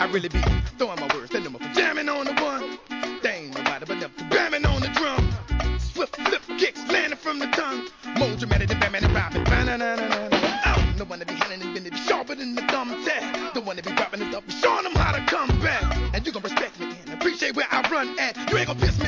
really be throwing my words, sending them for jamming on the one. They ain't nobody but them bamming on the drum. Swift flip kicks landing from the tongue. More dramatic than Batman and Robin. I'm the one to be handling and been sharper than the thumbtack. The one to be dropping this stuff, showing them how to come back. And you gon' respect me and appreciate where I run at. You ain't gon' piss